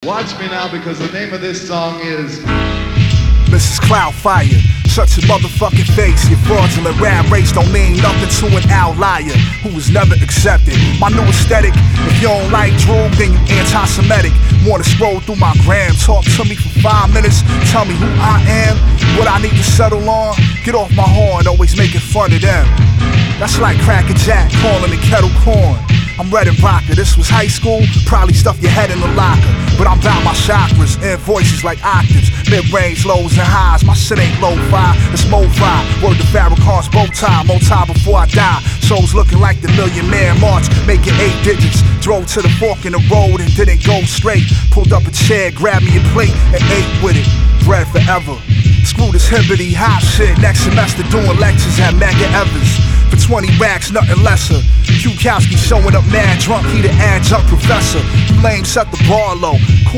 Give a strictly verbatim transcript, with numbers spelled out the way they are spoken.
Watch me now, because the name of this song is Missus Cloudfire. Shut your motherfucking face. Your fraudulent rap race don't mean nothing to an outlier who was never accepted. My new aesthetic, if you don't like drool, then you anti-Semitic. Wanna scroll through my gram, talk to me for five minutes, tell me who I am, what I need to settle on. Get off my horn, always making fun of them. That's like Cracker Jack calling the kettle corn. I'm Red and Rocker, this was high school, probably stuff your head in the locker. But I'm bout my chakras, and voices like octaves, mid-range, lows and highs. My shit ain't lo-fi, it's mo-fi. Word to Farrakhan's bow tie, mo tie before I die. Souls looking like the Million Man March, making eight digits. Drove to the fork in the road and didn't go straight. Pulled up a chair, grabbed me a plate, and ate with it. Bread forever. Screw this hibbity hot shit. Next semester doing lectures at Mega Evans. For twenty racks, nothing lesser. Kukowski showing up mad drunk, he the adjunct professor. You lame set the bar low.